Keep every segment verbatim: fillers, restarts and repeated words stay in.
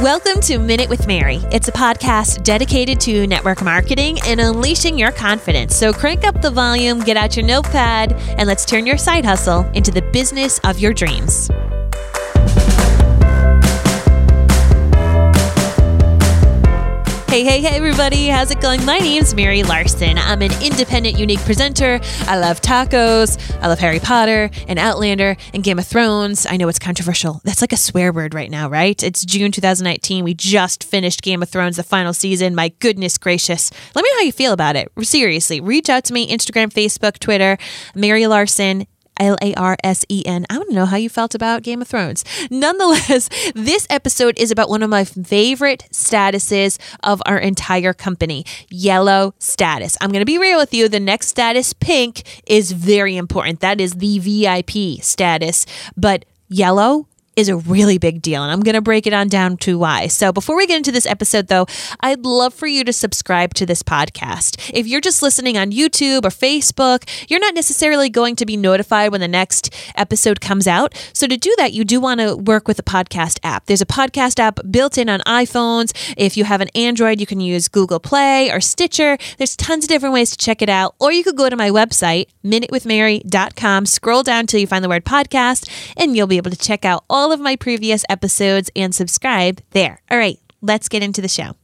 Welcome to Minute with Mary. It's a podcast dedicated to network marketing and unleashing your confidence. So crank up the volume, get out your notepad, and let's turn your side hustle into the business of your dreams. Hey, hey, hey, everybody. How's it going? My name's Mary Larson. I'm an independent, unique presenter. I love tacos. I love Harry Potter and Outlander and Game of Thrones. I know it's controversial. That's like a swear word right now, right? It's June twenty nineteen. We just finished Game of Thrones, the final season. My goodness gracious. Let me know how you feel about it. Seriously, reach out to me, Instagram, Facebook, Twitter, Mary Larson, L A R S E N. I want to know how you felt about Game of Thrones. Nonetheless, this episode is about one of my favorite statuses of our entire company, yellow status. I'm going to be real with you. The next status, pink, is very important. That is the V I P status. But yellow is a really big deal, and I'm going to break it on down to why. So before we get into this episode, though, I'd love for you to subscribe to this podcast. If you're just listening on YouTube or Facebook, you're not necessarily going to be notified when the next episode comes out. So to do that, you do want to work with a podcast app. There's a podcast app built in on iPhones. If you have an Android, you can use Google Play or Stitcher. There's tons of different ways to check it out. Or you could go to my website, minute with mary dot com, scroll down until you find the word podcast, and you'll be able to check out all of my previous episodes and subscribe there. All right, let's get into the show.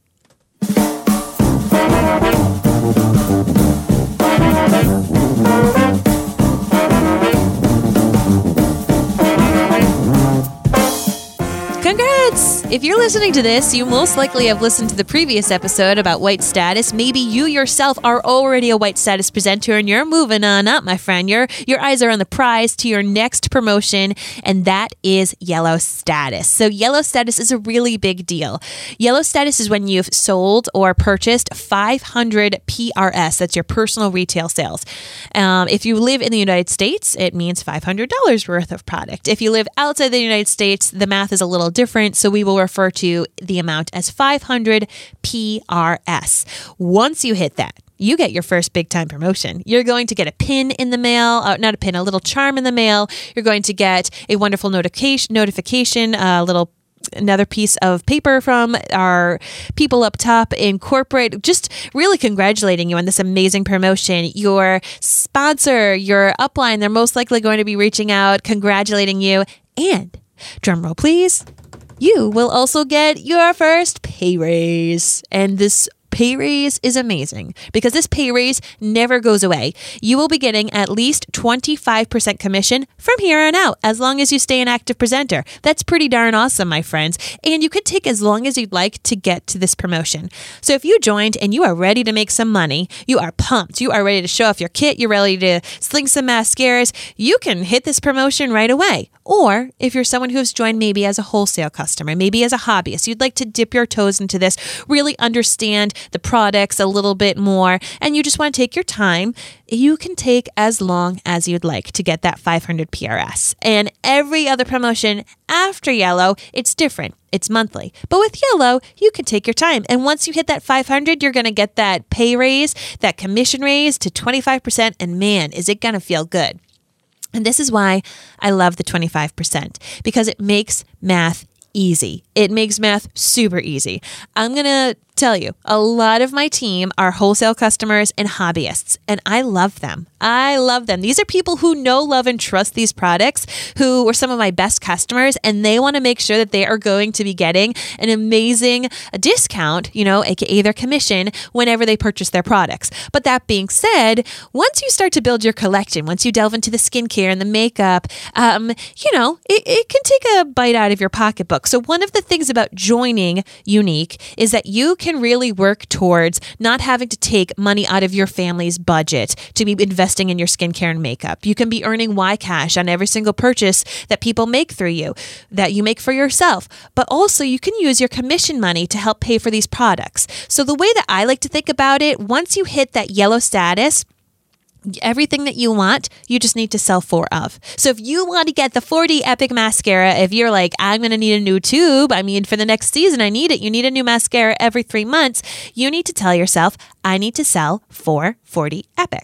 Congrats! If you're listening to this, you most likely have listened to the previous episode about white status. Maybe you yourself are already a white status presenter and you're moving on up, my friend. Your, your eyes are on the prize to your next promotion, and that is yellow status. So yellow status is a really big deal. Yellow status is when you've sold or purchased five hundred P R S. That's your personal retail sales. Um, if you live in the United States, it means five hundred dollars worth of product. If you live outside the United States, the math is a little different, so we will refer to the amount as five hundred P R S. Once you hit that, you get your first big time promotion. You're going to get a pin in the mail, uh, not a pin, a little charm in the mail. You're going to get a wonderful notification, notification, a little another piece of paper from our people up top in corporate, just really congratulating you on this amazing promotion. Your sponsor, your upline, they're most likely going to be reaching out, congratulating you, and drum roll, please. You will also get your first pay raise. And this pay raise is amazing because this pay raise never goes away. You will be getting at least twenty-five percent commission from here on out, as long as you stay an active presenter. That's pretty darn awesome, my friends. And you could take as long as you'd like to get to this promotion. So if you joined and you are ready to make some money, you are pumped, you are ready to show off your kit, you're ready to sling some mascaras, you can hit this promotion right away. Or if you're someone who's joined maybe as a wholesale customer, maybe as a hobbyist, you'd like to dip your toes into this, really understand the products a little bit more, and you just want to take your time, you can take as long as you'd like to get that five hundred P R S. And every other promotion after yellow, it's different. It's monthly. But with yellow, you can take your time. And once you hit that five hundred, you're going to get that pay raise, that commission raise to twenty-five percent. And man, is it going to feel good. And this is why I love the twenty-five percent, because it makes math easy. It makes math super easy. I'm going to tell you, a lot of my team are wholesale customers and hobbyists, and I love them. I love them. These are people who know, love, and trust these products, who were some of my best customers, and they want to make sure that they are going to be getting an amazing discount, you know, aka their commission, whenever they purchase their products. But that being said, once you start to build your collection, once you delve into the skincare and the makeup, um, you know, it, it can take a bite out of your pocketbook. So one of the things about joining Younique is that you can really work towards not having to take money out of your family's budget to be investing in your skincare and makeup. You can be earning Y cash on every single purchase that people make through you, that you make for yourself. But also you can use your commission money to help pay for these products. So the way that I like to think about it, once you hit that yellow status, everything that you want, you just need to sell four of. So if you want to get the forty Epic Mascara, if you're like, I'm going to need a new tube, I mean, for the next season, I need it. You need a new mascara every three months. You need to tell yourself, I need to sell four forty Epics.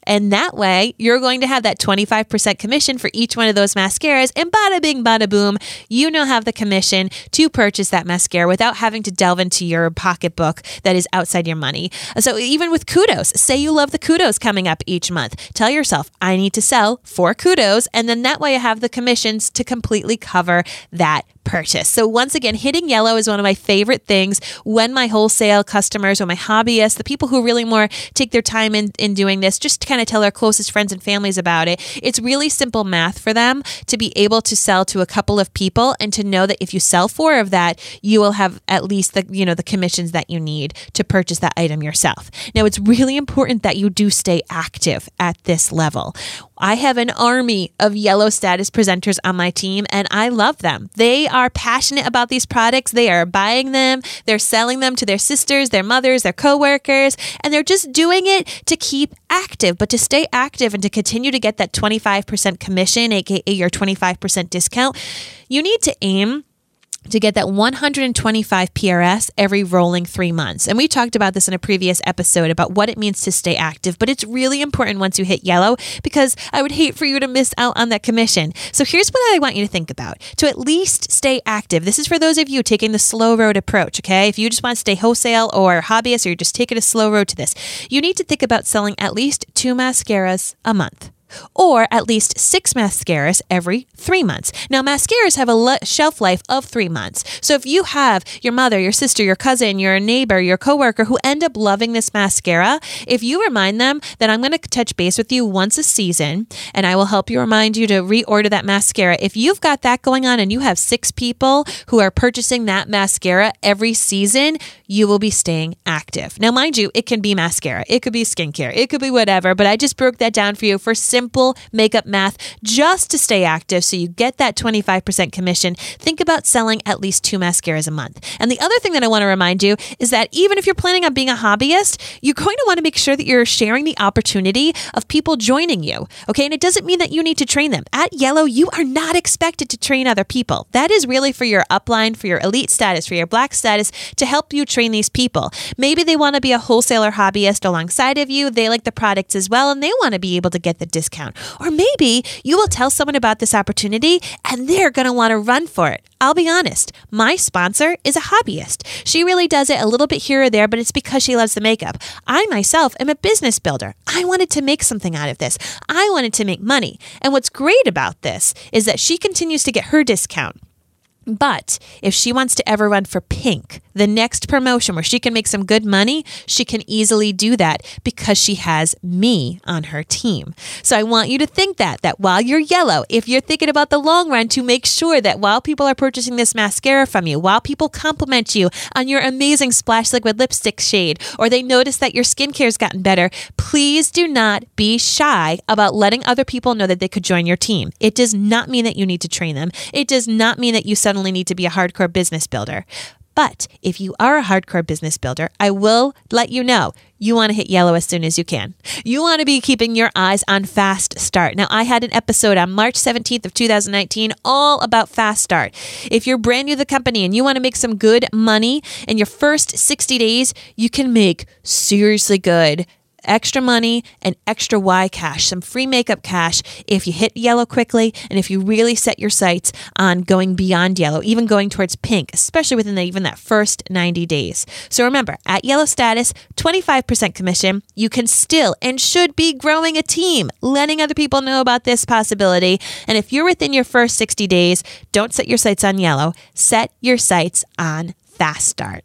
And that way, you're going to have that twenty-five percent commission for each one of those mascaras. And bada bing, bada boom, you now have the commission to purchase that mascara without having to delve into your pocketbook that is outside your money. So even with Kudos, say you love the Kudos coming up each month. Tell yourself, I need to sell four Kudos. And then that way I have the commissions to completely cover that purchase. So once again, hitting yellow is one of my favorite things when my wholesale customers or my hobbyists, the people who really more take their time in, in doing this, just to kind of tell their closest friends and families about it. It's really simple math for them to be able to sell to a couple of people and to know that if you sell four of that, you will have at least the, you know, the commissions that you need to purchase that item yourself. Now, it's really important that you do stay active at this level. I have an army of yellow status presenters on my team, and I love them. They are passionate about these products. They are buying them. They're selling them to their sisters, their mothers, their coworkers, and they're just doing it to keep active. But to stay active and to continue to get that twenty-five percent commission, aka your twenty-five percent discount, you need to aim to get that one hundred twenty-five P R S every rolling three months. And we talked about this in a previous episode about what it means to stay active, but it's really important once you hit yellow because I would hate for you to miss out on that commission. So here's what I want you to think about. To at least stay active, this is for those of you taking the slow road approach, okay? If you just want to stay wholesale or hobbyist or you're just taking a slow road to this, you need to think about selling at least two mascaras a month. Or at least six mascaras every three months. Now, mascaras have a le- shelf life of three months. So if you have your mother, your sister, your cousin, your neighbor, your coworker who end up loving this mascara, if you remind them that I'm going to touch base with you once a season and I will help you remind you to reorder that mascara. If you've got that going on and you have six people who are purchasing that mascara every season, you will be staying active. Now, mind you, it can be mascara. It could be skincare. It could be whatever, but I just broke that down for you for simple makeup math just to stay active so you get that twenty-five percent commission. Think about selling at least two mascaras a month. And the other thing that I want to remind you is that even if you're planning on being a hobbyist, you're going to want to make sure that you're sharing the opportunity of people joining you. Okay. And it doesn't mean that you need to train them. At Yellow, you are not expected to train other people. That is really for your upline, for your elite status, for your black status, to help you train these people. Maybe they want to be a wholesaler hobbyist alongside of you. They like the products as well, and they want to be able to get the discount. Or maybe you will tell someone about this opportunity and they're going to want to run for it. I'll be honest, my sponsor is a hobbyist. She really does it a little bit here or there, but it's because she loves the makeup. I myself am a business builder. I wanted to make something out of this. I wanted to make money. And what's great about this is that she continues to get her discount. But if she wants to ever run for Pink, the next promotion where she can make some good money, she can easily do that because she has me on her team. So I want you to think that, that while you're yellow, if you're thinking about the long run, to make sure that while people are purchasing this mascara from you, while people compliment you on your amazing Splash Liquid lipstick shade, or they notice that your skincare's gotten better, please do not be shy about letting other people know that they could join your team. It does not mean that you need to train them. It does not mean that you suddenly need to be a hardcore business builder. But if you are a hardcore business builder, I will let you know you want to hit yellow as soon as you can. You want to be keeping your eyes on Fast Start. Now, I had an episode on March seventeenth of two thousand nineteen all about Fast Start. If you're brand new to the company and you want to make some good money in your first sixty days, you can make seriously good extra money and extra Y cash, some free makeup cash if you hit yellow quickly and if you really set your sights on going beyond yellow, even going towards pink, especially within the, even that first ninety days. So remember, at yellow status, twenty-five percent commission, you can still and should be growing a team, letting other people know about this possibility. And if you're within your first sixty days, don't set your sights on yellow, set your sights on Fast Start.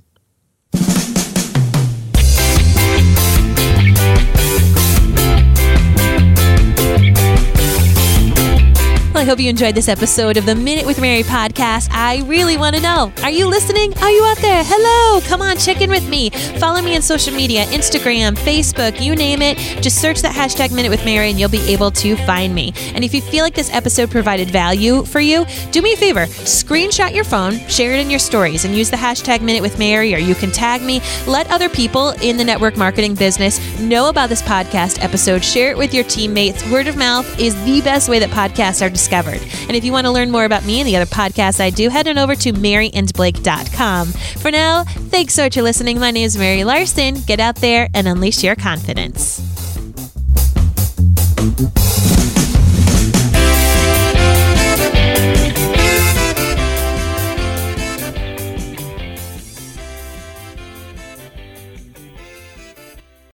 Well, I hope you enjoyed this episode of the Minute with Mary podcast. I really want to know, are you listening? Are you out there? Hello, come on, check in with me. Follow me on social media, Instagram, Facebook, you name it. Just search that hashtag Minute with Mary and you'll be able to find me. And if you feel like this episode provided value for you, do me a favor, screenshot your phone, share it in your stories, and use the hashtag Minute with Mary, or you can tag me. Let other people in the network marketing business know about this podcast episode. Share it with your teammates. Word of mouth is the best way that podcasts are discovered. And if you want to learn more about me and the other podcasts I do, head on over to mary and blake dot com. For now, thanks so much for listening. My name is Mary Larson. Get out there and unleash your confidence.